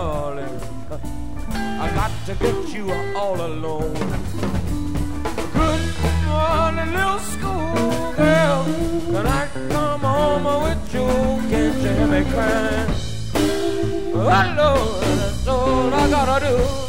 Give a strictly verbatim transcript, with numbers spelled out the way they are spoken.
darling, I got to get you all alone. Good morning, little school girl, can I come home with you? Can't you hear me crying? Oh Lord, that's all I gotta do.